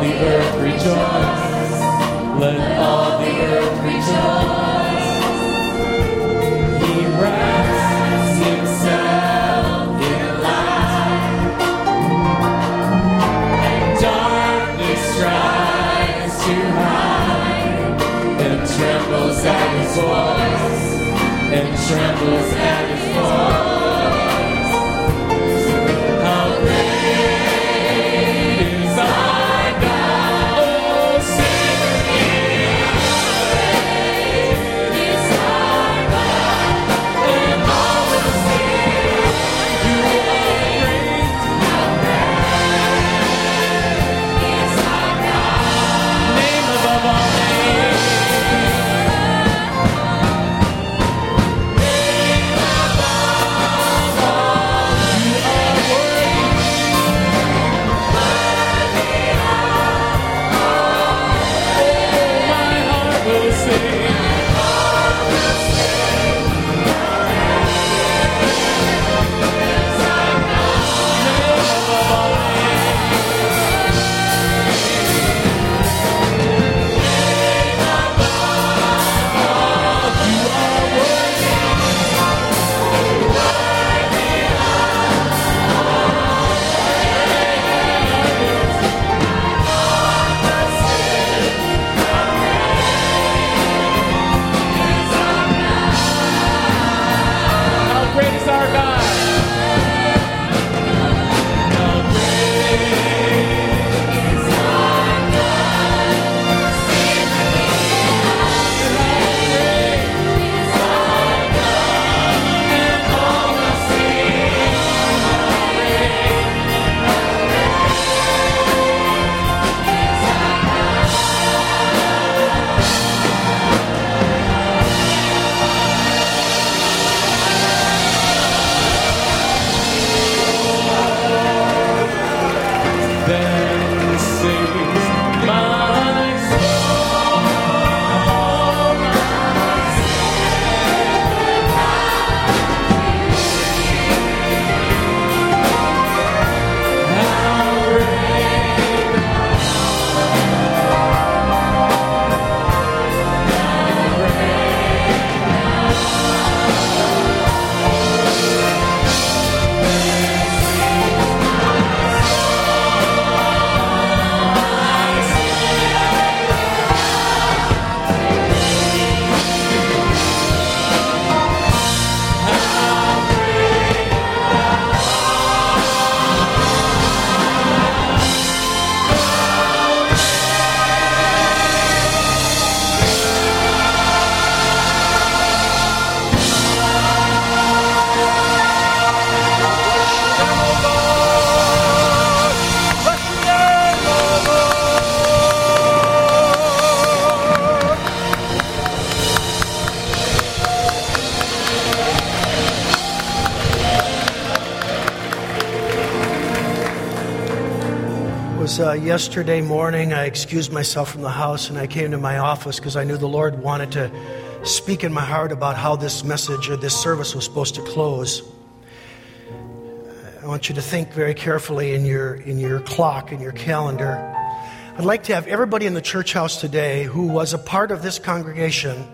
the earth rejoice. Let all the earth rejoice. He wraps himself in light, and darkness tries to hide, and trembles at his voice, and trembles at his voice. How great is our God? Oh, sing it. Great is our God, and all will sing. You are great. How great is our God? Name above all names. Yesterday morning, I excused myself from the house and I came to my office because I knew the Lord wanted to speak in my heart about how this message or this service was supposed to close. I want you to think very carefully in your clock, in your calendar. I'd like to have everybody in the church house today who was a part of this congregation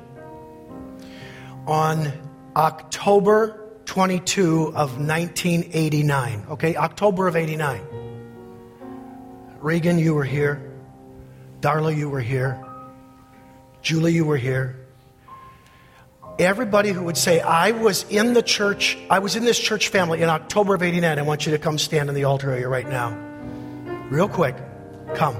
on October 22 of 1989. Okay, October of 89. Reagan, you were here. Darla, you were here. Julie, you were here. Everybody who would say, I was in this church family in October of 89, I want you to come stand in the altar area right now. Real quick. Come.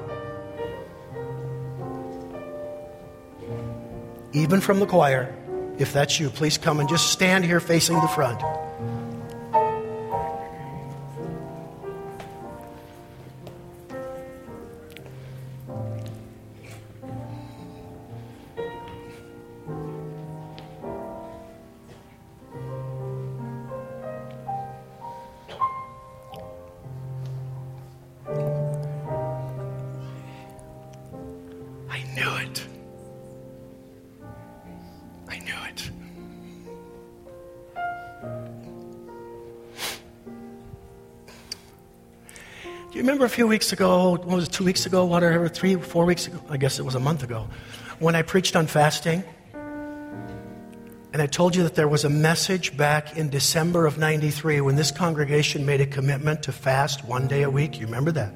Even from the choir, if that's you, please come and just stand here facing the front. Do you remember a few weeks ago, what was it, 2 weeks ago, whatever, 3, 4 weeks ago? I guess it was a month ago, when I preached on fasting. And I told you that there was a message back in December of 93 when this congregation made a commitment to fast 1 day a week. You remember that?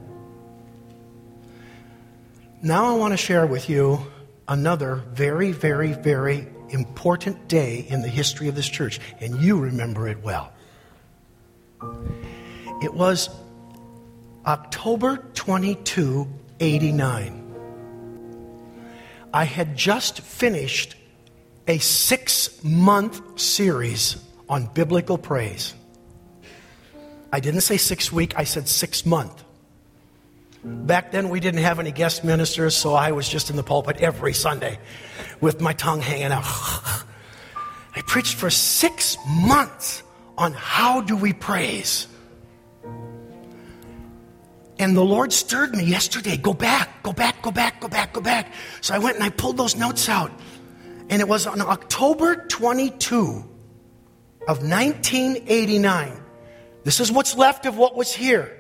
Now I want to share with you another very, very, very important day in the history of this church. And you remember it well. It was October 22, 89. I had just finished a 6-month series on biblical praise. I didn't say 6 week, I said 6 month. Back then we didn't have any guest ministers, so I was just in the pulpit every Sunday with my tongue hanging out. I preached for 6 months on how do we praise. And the Lord stirred me yesterday, go back. So I went and I pulled those notes out. And it was on October 22 of 1989. This is what's left of what was here.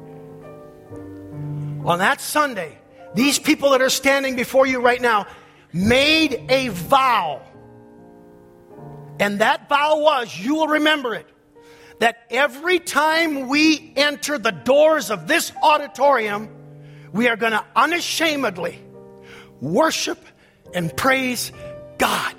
On that Sunday, these people that are standing before you right now made a vow. And that vow was, you will remember it, that every time we enter the doors of this auditorium, we are going to unashamedly worship and praise God.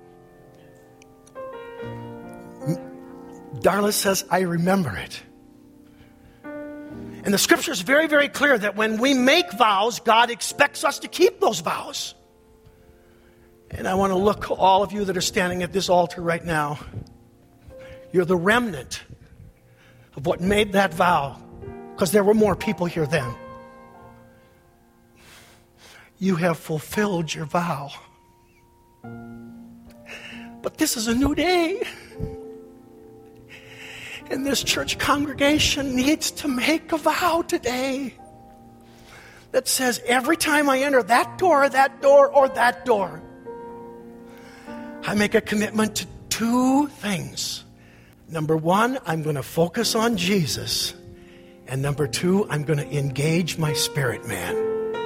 Darla says, I remember it. And the scripture is very, very clear that when we make vows, God expects us to keep those vows. And I want to look at all of you that are standing at this altar right now. You're the remnant of what made that vow, because there were more people here then. You have fulfilled your vow. But this is a new day. And this church congregation needs to make a vow today that says every time I enter that door, or that door, I make a commitment to 2 things. Number 1, I'm going to focus on Jesus. And number 2, I'm going to engage my spirit man.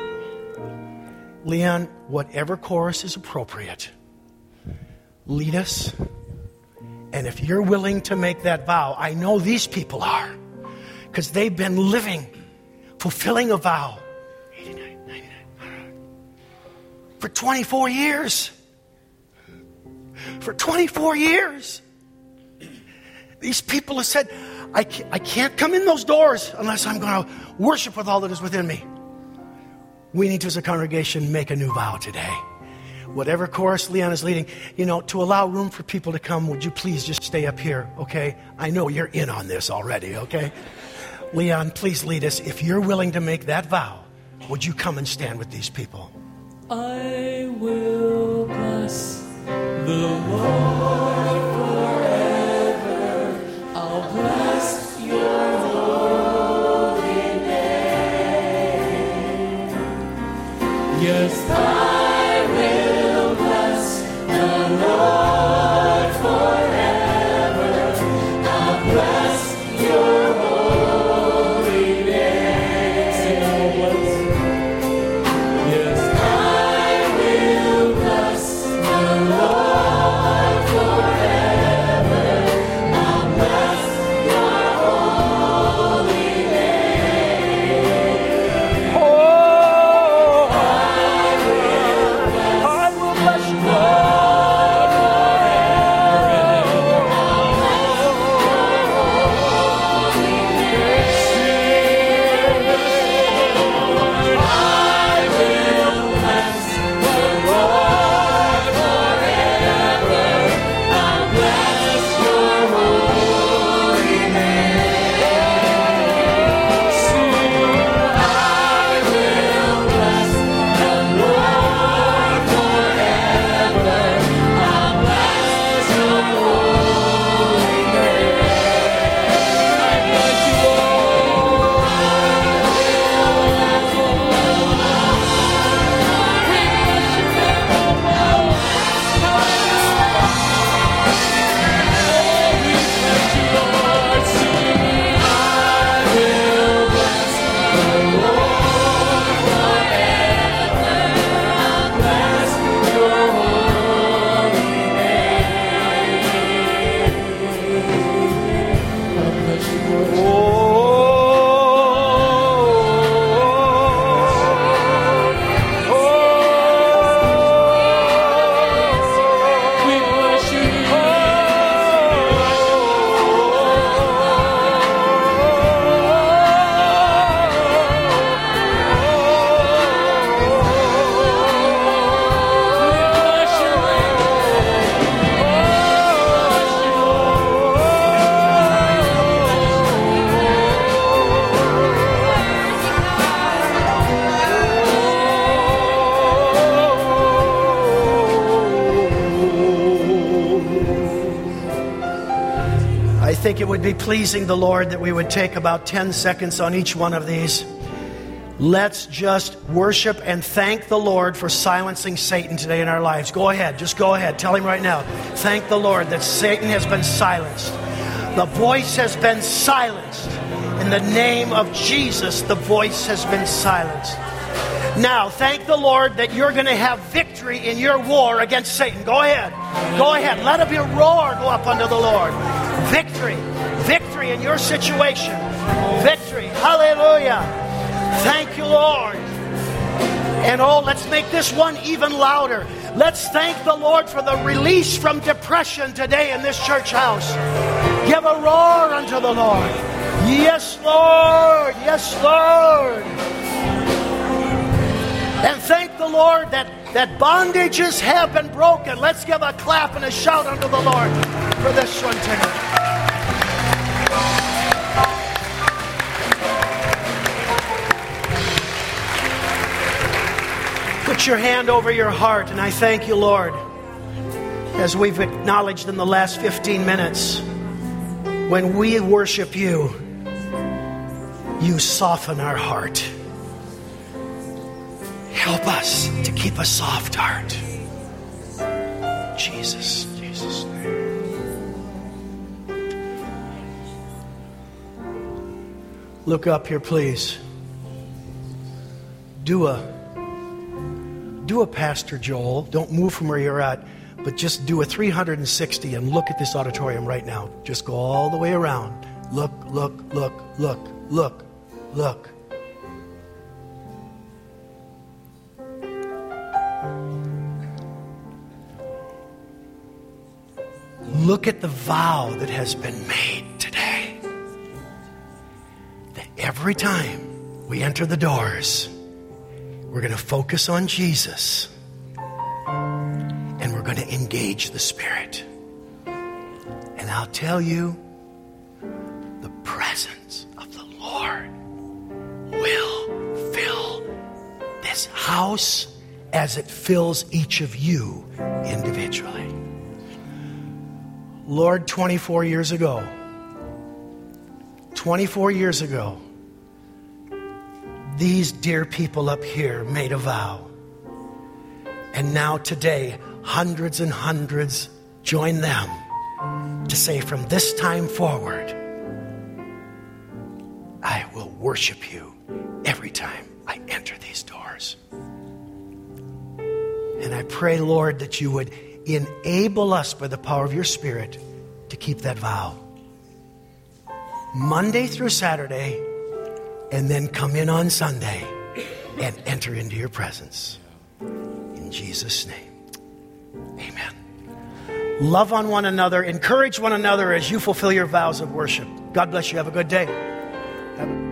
Leon, whatever chorus is appropriate, lead us. And if you're willing to make that vow, I know these people are, because they've been living, fulfilling a vow 89, 99, for 24 years. For 24 years. These people have said, I can't come in those doors unless I'm going to worship with all that is within me. We need to, as a congregation, make a new vow today. Whatever chorus Leon is leading, to allow room for people to come, would you please just stay up here, okay? I know you're in on this already, okay? Leon, please lead us. If you're willing to make that vow, would you come and stand with these people? I will bless the Lord forever. I'll bless your holy name. Yes, I will bless the Lord forever. I'll bless your holy name. Sing, I'll bless. Yes, I will bless the Lord forever. I'll bless your holy name. Oh, I will it would be pleasing the Lord that we would take about 10 seconds on each one of these. Let's just worship and thank the Lord for silencing Satan today in our lives. Go ahead. Just go ahead. Tell him right now. Thank the Lord that Satan has been silenced. The voice has been silenced. In the name of Jesus, the voice has been silenced. Now, thank the Lord that you're going to have victory in your war against Satan. Go ahead. Go ahead. Let a roar go up unto the Lord. Victory. Victory in your situation. Victory. Hallelujah. Thank you, Lord. And let's make this one even louder. Let's thank the Lord for the release from depression today in this church house. Give a roar unto the Lord. Yes, Lord. Yes, Lord. And thank the Lord that bondages have been broken. Let's give a clap and a shout unto the Lord for this one today. Put your hand over your heart, and I thank you, Lord, as we've acknowledged in the last 15 minutes, when we worship you, you soften our heart. Help us to keep a soft heart. Jesus' name. Look up here, please. Do a Pastor Joel. Don't move from where you're at, but just do a 360 and look at this auditorium right now. Just go all the way around. Look, look, look, look, look, look. Look at the vow that has been made today. That every time we enter the doors, we're going to focus on Jesus. And we're going to engage the Spirit. And I'll tell you, the presence of the Lord will fill this house as it fills each of you individually. Lord, 24 years ago, these dear people up here made a vow. And now today, hundreds and hundreds join them to say, from this time forward, I will worship you every time I enter these doors. And I pray, Lord, that you would enable us by the power of your Spirit to keep that vow. Monday through Saturday, and then come in on Sunday and enter into your presence. In Jesus' name, amen. Love on one another. Encourage one another as you fulfill your vows of worship. God bless you. Have a good day.